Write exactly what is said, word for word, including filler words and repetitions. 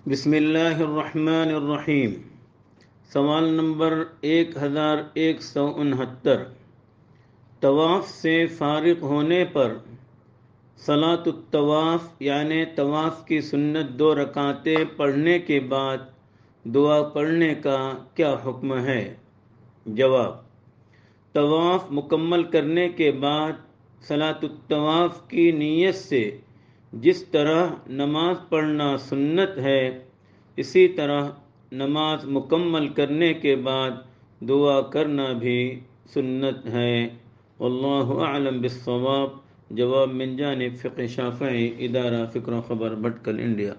बिस्मिल्लाहिर्रहमानिर्रहीम। सवाल नंबर एक हज़ार एक सौ उनहत्तर। तवाफ़ से फ़ारिग होने पर सलातुत तवाफ़ यानि तवाफ़ की सुन्नत दो रकातें पढ़ने के बाद दुआ पढ़ने का क्या हुक्म है? जवाब: तवाफ़ मुकम्मल करने के बाद सलातुत तवाफ़ की नीयत से जिस तरह नमाज पढ़ना सुन्नत है, इसी तरह नमाज मुकम्मल करने के बाद दुआ करना भी सुन्नत है। वल्लाहु अअलम बिस्सवाब। जवाब मिन जानिब फ़िक़्ह शाफ़िई, इदारा फ़िक्र ख़बर, भटकल, इंडिया।